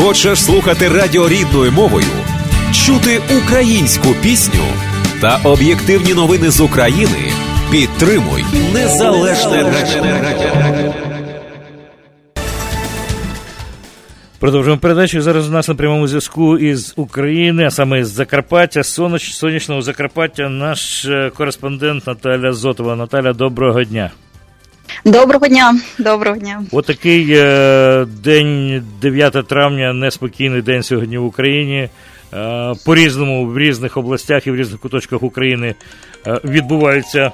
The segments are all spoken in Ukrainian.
Хочеш слухати радіо рідною мовою? Чути українську пісню та об'єктивні новини з України? Підтримуй Незалежне радіо. Продовжуємо передачу. Зараз у нас на прямому зв'язку із України, а саме з Закарпаття, сонячного Закарпаття, наш кореспондент Наталя Зотова. Наталя, доброго дня. Доброго дня, доброго дня. Отакий день, 9 травня, неспокійний день сьогодні в Україні. По-різному в різних областях і в різних куточках України відбуваються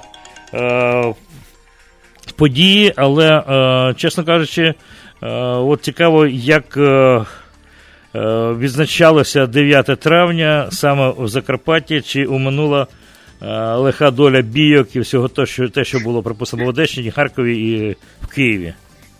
події, але, чесно кажучи, от цікаво, як відзначалося 9 травня саме в Закарпатті, чи оминула лиха доля бійок і всього те, що було, припустимо, в Одещині, Харкові і в Києві.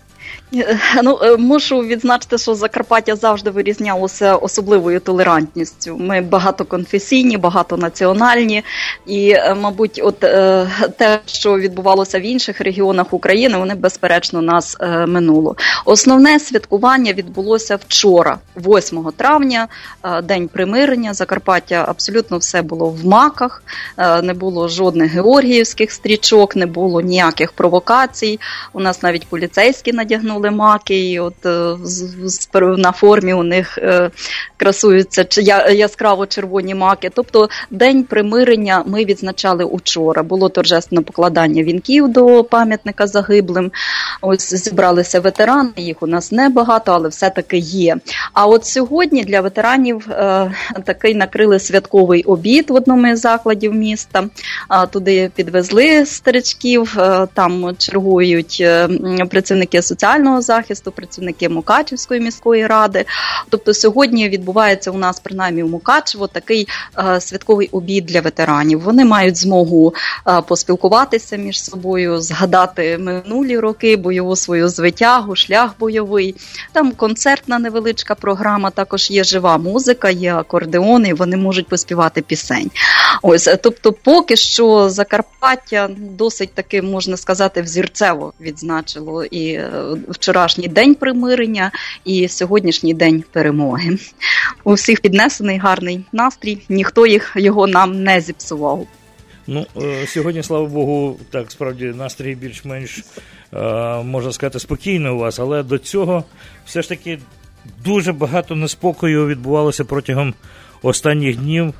Мушу відзначити, що Закарпаття завжди вирізнялося особливою толерантністю. Ми багатоконфесійні, багатонаціональні і, мабуть, те, що відбувалося в інших регіонах України, вони, безперечно, нас минуло. Основне святкування відбулося вчора, 8 травня, День примирення. Закарпаття абсолютно все було в маках, не було жодних георгіївських стрічок, не було ніяких провокацій. У нас навіть поліцейські надягнули маки, і на формі у них красуються яскраво червоні маки. Тобто День примирення ми відзначали учора. Було торжественне покладання вінків до пам'ятника загиблим. Ось зібралися ветерани, їх у нас небагато, але все-таки є. А от сьогодні для ветеранів такий накрили святковий обід в одному із закладів міста. Туди підвезли старичків, там чергують працівники соціального захисту, працівники Мукачівської міської ради. Тобто сьогодні відбувається у нас, принаймні у Мукачево, такий святковий обід для ветеранів. Вони мають змогу поспілкуватися між собою, згадати минулі роки, бойову свою звитягу, шлях бойовий. Там концертна невеличка програма, також є жива музика, є акордеони, і вони можуть поспівати пісень. Ось, тобто поки що Закарпаття досить таки, можна сказати, взірцево відзначило і вчорашній день примирення, і сьогоднішній день перемоги. У всіх піднесений гарний настрій, ніхто його нам не зіпсував. Сьогодні, слава Богу, так, справді, настрій більш-менш, можна сказати, спокійний у вас, але до цього все ж таки дуже багато неспокою відбувалося протягом останніх днів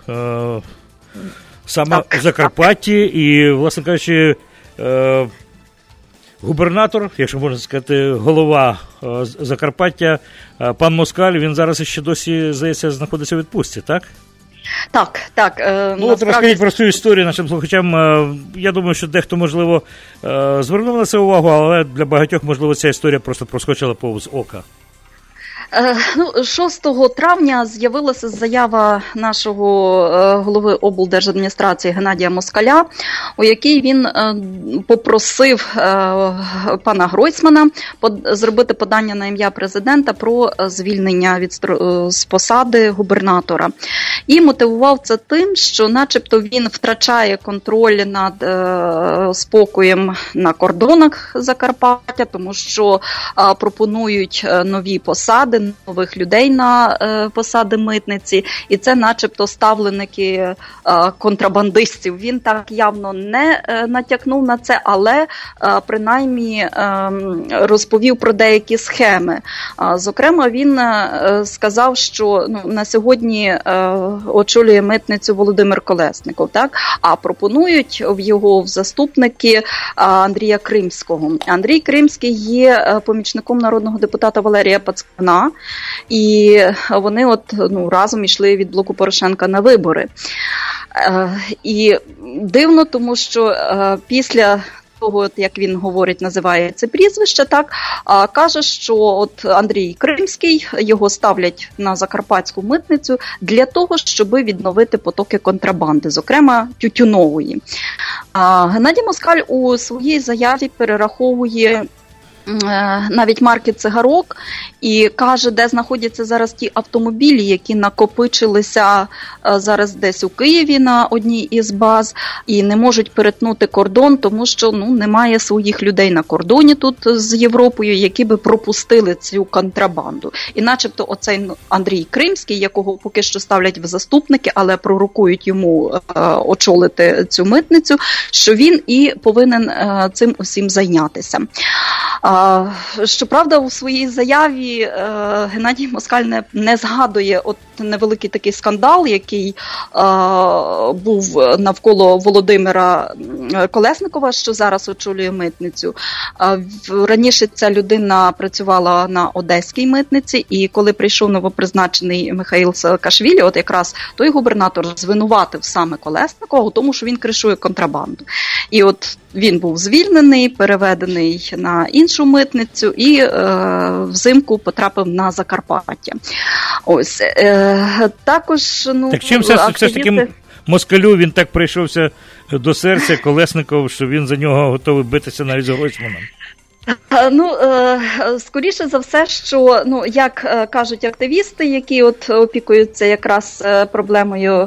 саме в Закарпатті, і, власне кажучи, губернатор, якщо можна сказати, голова Закарпаття, пан Москаль, він зараз ще досі, здається, знаходиться у відпустці, так? Так. Розкажіть про цю історію нашим слухачам. Я думаю, що дехто, можливо, звернув на це увагу, але для багатьох, можливо, ця історія просто проскочила повз ока. 6 травня з'явилася заява нашого голови облдержадміністрації Геннадія Москаля, у якій він попросив пана Гройсмана зробити подання на ім'я президента про звільнення з посади губернатора. І мотивував це тим, що начебто він втрачає контроль над спокоєм на кордонах Закарпаття, тому що пропонують нові посади, нових людей на посади митниці, і це начебто ставленики контрабандистів. Він так явно не натякнув на це, але принаймні розповів про деякі схеми. Зокрема, він сказав, що на сьогодні очолює митницю Володимир Колесников, так? А пропонують в заступники Андрія Кримського. Андрій Кримський є помічником народного депутата Валерія Пацкана, і вони разом йшли від блоку Порошенка на вибори. І дивно, тому що після того, як він говорить, називає це прізвище, так, каже, що Андрій Кримський, його ставлять на закарпатську митницю для того, щоб відновити потоки контрабанди, зокрема тютюнової. Геннадій Москаль у своїй заяві перераховує навіть марки цигарок, і каже, де знаходяться зараз ті автомобілі, які накопичилися зараз десь у Києві на одній із баз, і не можуть перетнути кордон, тому що немає своїх людей на кордоні тут з Європою, які би пропустили цю контрабанду. І начебто оцей Андрій Кримський, якого поки що ставлять в заступники, але пророкують йому очолити цю митницю, що він і повинен цим усім зайнятися. Щоправда, у своїй заяві Геннадій Москаль не згадує невеликий такий скандал, який був навколо Володимира Колесникова, що зараз очолює митницю. Раніше ця людина працювала на одеській митниці, і коли прийшов новопризначений Михаїл Саакашвілі, от якраз той губернатор звинуватив саме Колесникова у тому, що він кришує контрабанду. І от він був звільнений, переведений на іншу митницю і взимку потрапив на Закарпаття. Ось. Також, так чим все ж таки Москалю він так прийшовся до серця Колесников, що він за нього готовий битися навіть з Гройсманом? Скоріше за все, що, як кажуть активісти, які опікуються якраз проблемою,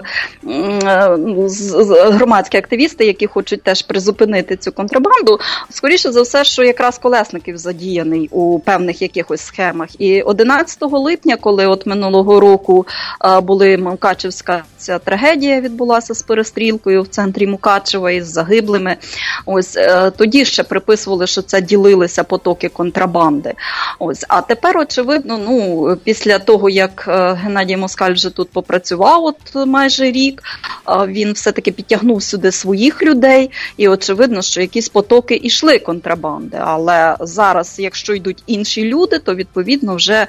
громадські активісти, які хочуть теж призупинити цю контрабанду, скоріше за все, що якраз Колесников задіяний у певних якихось схемах. І 11 липня, коли минулого року були Мукачевська ця трагедія відбулася з перестрілкою в центрі Мукачева із загиблими, ось тоді ще приписували, що це ділили потоки контрабанди. Ось. А тепер, очевидно, після того, як Геннадій Москаль вже тут попрацював майже рік, він все-таки підтягнув сюди своїх людей, і очевидно, що якісь потоки йшли контрабанди. Але зараз, якщо йдуть інші люди, то, відповідно, вже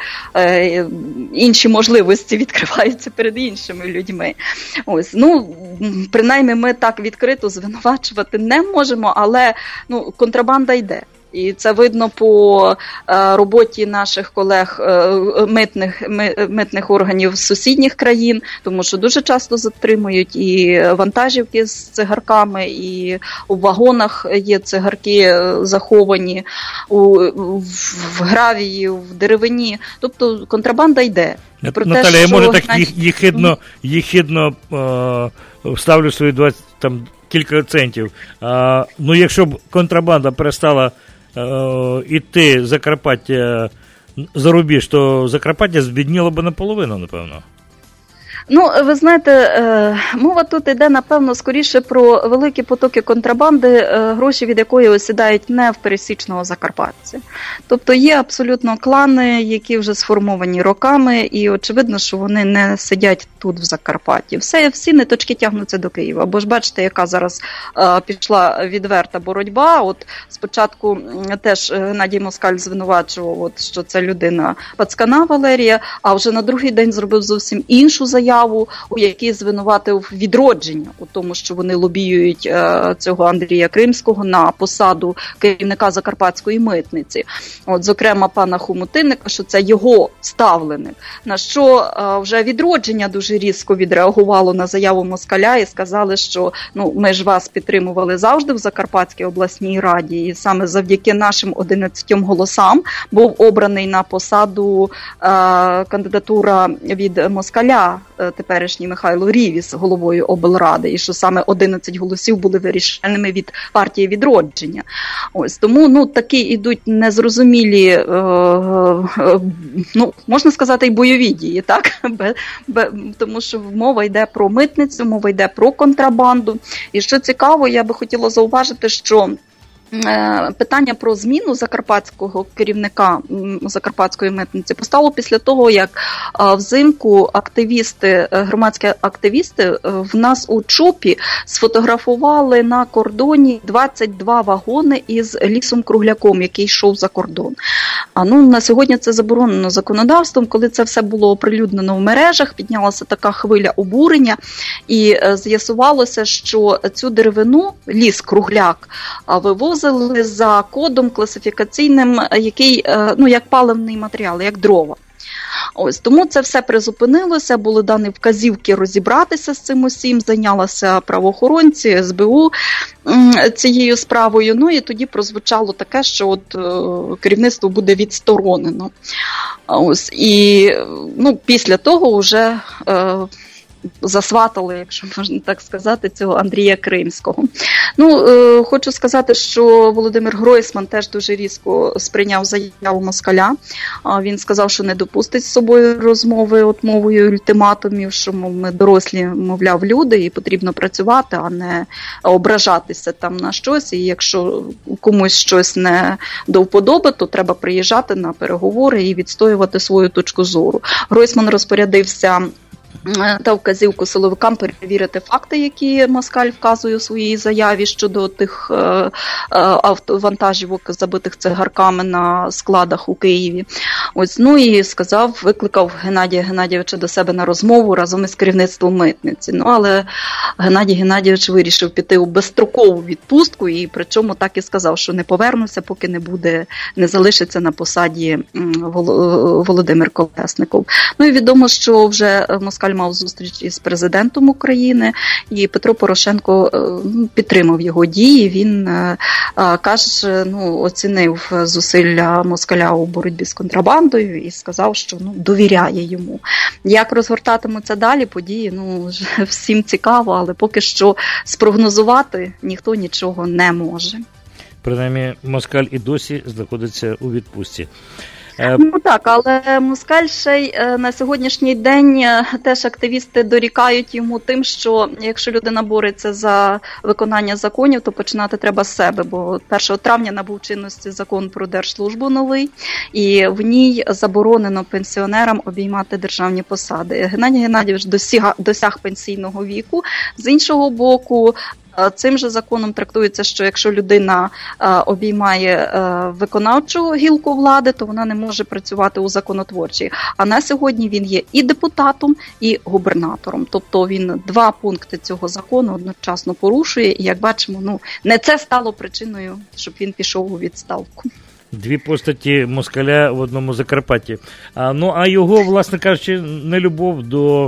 інші можливості відкриваються перед іншими людьми. Ось. Принаймні, ми так відкрито звинувачувати не можемо, але контрабанда йде. І це видно по роботі наших колег митних органів з сусідніх країн, тому що дуже часто затримують і вантажівки з цигарками, і у вагонах є цигарки заховані, в гравії, в деревині. Тобто контрабанда йде. Наталя, я може так єхидно вставлю свої 20, кілька центів. Якщо б контрабанда перестала іти Закарпаття за рубіж, то Закарпаття збідніло б наполовину, напевно. Ви знаєте, мова тут йде, напевно, скоріше про великі потоки контрабанди, гроші від якої осідають не в пересічного закарпатця. Тобто є абсолютно клани, які вже сформовані роками, і очевидно, що вони не сидять тут в Закарпатті. Всі ниточки тягнуться до Києва. Бо ж бачите, яка зараз пішла відверта боротьба. Спочатку теж Геннадій Москаль звинувачував, що це людина Пацкана Валерія, а вже на другий день зробив зовсім іншу заяву, у якій звинуватив Відродження у тому, що вони лобіюють цього Андрія Кримського на посаду керівника Закарпатської митниці. Зокрема, пана Хомутинника, що це його ставленик. На що вже Відродження дуже різко відреагувало на заяву Москаля і сказали, що ми ж вас підтримували завжди в Закарпатській обласній раді, і саме завдяки нашим 11 голосам був обраний на посаду кандидатура від Москаля, теперішній Михайло Рівіс, головою облради, і що саме 11 голосів були вирішальними від партії Відродження. Ось тому такі ідуть незрозумілі, можна сказати, і бойові дії, так? Тому що мова йде про митницю, мова йде про контрабанду. І що цікаво, я би хотіла зауважити, що питання про зміну закарпатського керівника Закарпатської митниці постало після того, як взимку громадські активісти в нас у Чопі сфотографували на кордоні 22 вагони із лісом-кругляком, який йшов за кордон. На сьогодні це заборонено законодавством. Коли це все було оприлюднено в мережах, піднялася така хвиля обурення, і з'ясувалося, що цю деревину, ліс-кругляк, вивозили за кодом класифікаційним, який, як паливний матеріал, як дрова. Ось, тому це все призупинилося, були дані вказівки розібратися з цим усім, зайнялися правоохоронці, СБУ цією справою, ну і тоді прозвучало таке, що от керівництво буде відсторонено. Ось, і після того вже засватали, якщо можна так сказати, цього Андрія Кримського. Хочу сказати, що Володимир Гройсман теж дуже різко сприйняв заяву москаля. Він сказав, що не допустить з собою розмови мовою ультиматумів, що ми дорослі, мовляв, люди і потрібно працювати, а не ображатися там на щось. І якщо комусь щось не до вподоби, то треба приїжджати на переговори і відстоювати свою точку зору. Гройсман розпорядився та вказівку силовикам перевірити факти, які москаль вказує у своїй заяві щодо тих вантажівок, забитих цигарками на складах у Києві. Ось, і викликав Геннадія Геннадійовича до себе на розмову разом із керівництвом митниці. Але Геннадій Геннадійович вирішив піти у безстрокову відпустку, і причому так і сказав, що не повернуся, поки не залишиться на посаді Володимир Колесников. І відомо, що вже москаль мав зустріч із президентом України, і Петро Порошенко підтримав його дії. Він каже, оцінив зусилля москаля у боротьбі з контрабандою і сказав, що довіряє йому. Як розгортатимуться далі події, всім цікаво, але поки що спрогнозувати ніхто нічого не може. Принаймні, москаль і досі знаходиться у відпустці. Так, але москаль ще й на сьогоднішній день теж активісти дорікають йому тим, що якщо людина бореться за виконання законів, то починати треба з себе, бо 1 травня набув чинності закон про держслужбу новий, і в ній заборонено пенсіонерам обіймати державні посади. Геннадій Геннадійович досяг пенсійного віку, з іншого боку, цим же законом трактується, що якщо людина обіймає виконавчу гілку влади, то вона не може працювати у законотворчій. А на сьогодні він є і депутатом, і губернатором. Тобто він 2 пункти цього закону одночасно порушує. І, як бачимо, не це стало причиною, щоб він пішов у відставку. 2 постаті москаля в одному Закарпатті. А його, власне кажучи, нелюбов до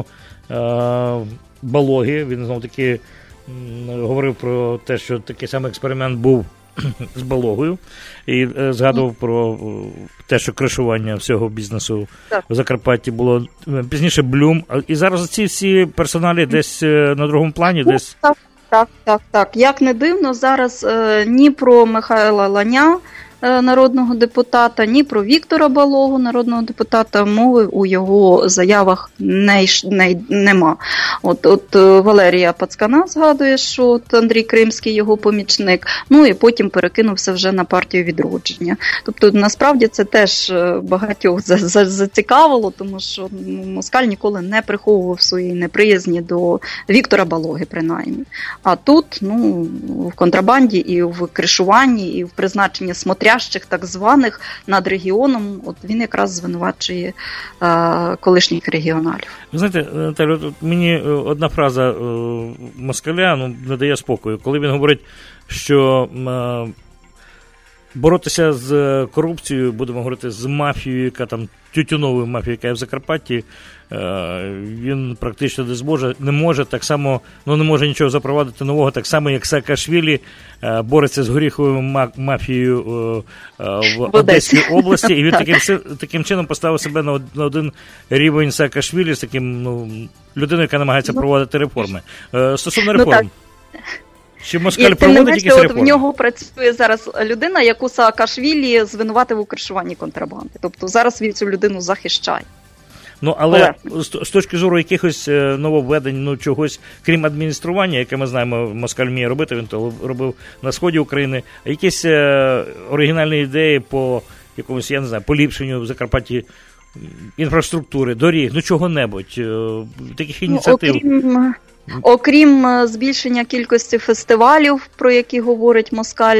Балоги, він знову-таки говорив про те, що такий самий експеримент був з Балогою, і згадував про те, що кришування всього бізнесу в Закарпатті було пізніше Блюм. І зараз ці всі персоналі десь на другому плані, десь... Так. Як не дивно, зараз ні про Михайла Ланя, народного депутата, ні про Віктора Балогу, народного депутата, мови у його заявах нема. От Валерія Пацкана згадує, що Андрій Кримський його помічник, і потім перекинувся вже на партію Відродження. Тобто, насправді, це теж багатьох зацікавило, тому що москаль ніколи не приховував своєї неприязні до Віктора Балоги, принаймні. А тут, в контрабанді і в кришуванні, і в призначенні смотрящих, так званих, над регіоном, от він якраз звинувачує колишніх регіоналів. Ви знаєте, Наталю, мені одна фраза москаля не дає спокою. Коли він говорить, що боротися з корупцією, будемо говорити, з мафією, яка там, тютюновою мафією, яка є в Закарпатті, він практично не може так само, не може нічого запровадити нового, так само, як Саакашвілі бореться з горіховою мафією в Одеській області, і він таким чином поставив себе на один рівень Саакашвілі з таким, людиною, яка намагається проводити реформи. Стосовно реформ. Чи москаль проводить якісь реформи? В нього працює зараз людина, яку Саакашвілі звинуватив у кришуванні контрабанди. Тобто зараз він цю людину захищає. Але з точки зору якихось нововведень, чогось, крім адміністрування, яке ми знаємо, москаль вміє робити, він то робив на сході України, а якісь оригінальні ідеї по якомусь, я не знаю, поліпшенню в Закарпатті інфраструктури, доріг, чого-небудь, таких ініціатив. Окрім збільшення кількості фестивалів, про які говорить Москаль,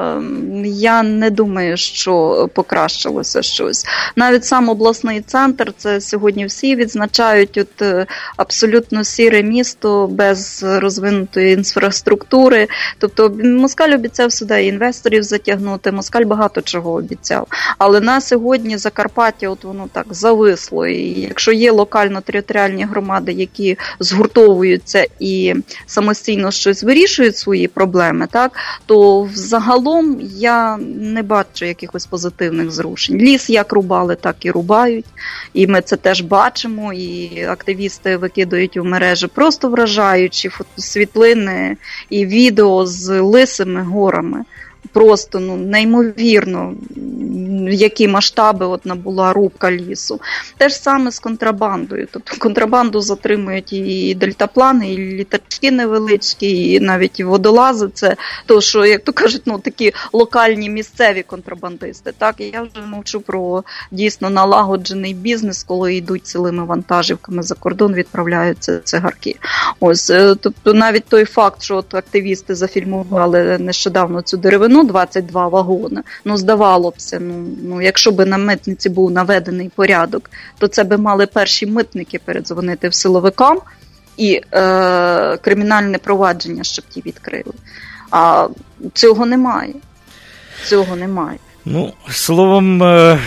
я не думаю, що покращилося щось. Навіть сам обласний центр, це сьогодні всі відзначають, абсолютно сіре місто без розвинутої інфраструктури. Тобто Москаль обіцяв сюди інвесторів затягнути, Москаль багато чого обіцяв. Але на сьогодні Закарпаття, воно так зависло. І якщо є локально-територіальні громади, які згуртовуються і самостійно щось вирішують свої проблеми, так, то взагалом я не бачу якихось позитивних зрушень. Ліс як рубали, так і рубають. І ми це теж бачимо, і активісти викидають у мережі просто вражаючі світлини і відео з лисими горами. Просто неймовірно, які масштаби набула рубка лісу. Те ж саме з контрабандою. Тобто контрабанду затримують і дельтаплани, і літачки невеличкі, і навіть і водолази. Це то, що, як то кажуть, такі локальні місцеві контрабандисти. Так, і я вже мовчу про дійсно налагоджений бізнес, коли йдуть цілими вантажівками за кордон, відправляються цигарки. Ось, тобто навіть той факт, що активісти зафільмували нещодавно цю деревину, 22 вагони. Здавалося б, якщо б на митниці був наведений порядок, то це би мали перші митники передзвонити в силовикам і кримінальне провадження, щоб ті відкрили. А цього немає. Цього немає. Словом,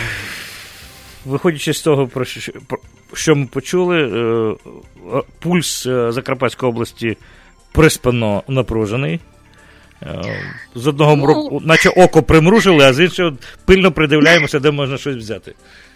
виходячи з того, про що ми почули, пульс Закарпатської області приспано напружений. З одного боку, наче око примружили, а з іншого пильно придивляємося, де можна щось взяти.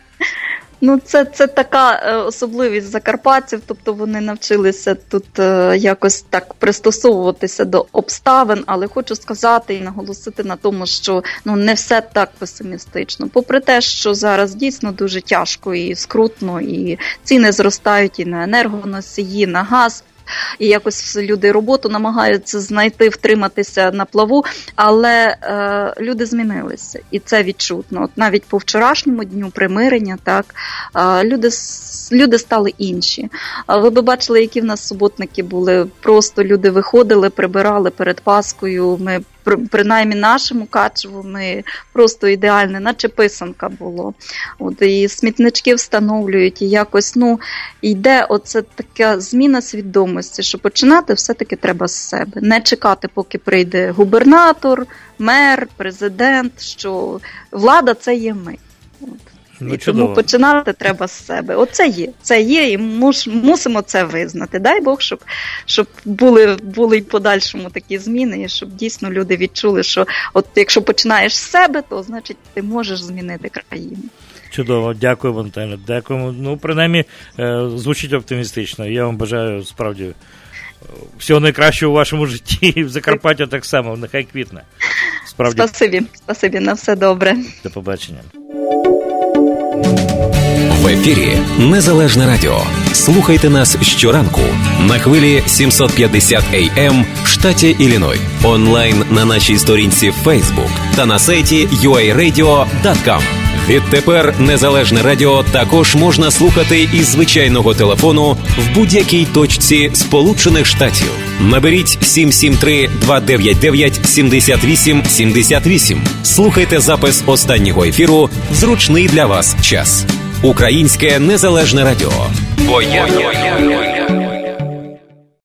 Це така особливість закарпатців, тобто вони навчилися тут якось так пристосовуватися до обставин, але хочу сказати і наголосити на тому, що не все так песимістично. Попри те, що зараз дійсно дуже тяжко і скрутно, і ціни зростають і на енергоносії, на газ, і якось люди роботу намагаються знайти, втриматися на плаву, але люди змінилися, і це відчутно. Навіть по вчорашньому дню примирення, так, люди стали інші. Ви б бачили, які в нас суботники були. Просто люди виходили, прибирали перед Паскою. Ми, принаймні нашому Качеву, ми просто ідеальне, наче писанка було. І смітнички встановлюють, і якось, йде оце така зміна свідомості, що починати все-таки треба з себе. Не чекати, поки прийде губернатор, мер, президент, що влада – це є ми. І тому починати треба з себе. Це є, і мусимо це визнати. Дай Бог, щоб були й подальшому такі зміни, і щоб дійсно люди відчули, що якщо починаєш з себе, то значить ти можеш змінити країну. Чудово, дякую, Антоне. Дякуємо. Принаймні, звучить оптимістично. Я вам бажаю, справді, всього найкращого у вашому житті, і в Закарпаття так само, нехай квітне. Справді. Спасибі, на все добре. До побачення. В ефірі Незалежне Радіо. Слухайте нас щоранку на хвилі 750 AM в штаті Ілліной. Онлайн на нашій сторінці в Facebook та на сайті uaradio.com. Відтепер Незалежне Радіо також можна слухати із звичайного телефону в будь-якій точці Сполучених Штатів. Наберіть 773-299-78-78. Слухайте запис останнього ефіру в зручний для вас час. Українське Незалежне Радіо. Бо я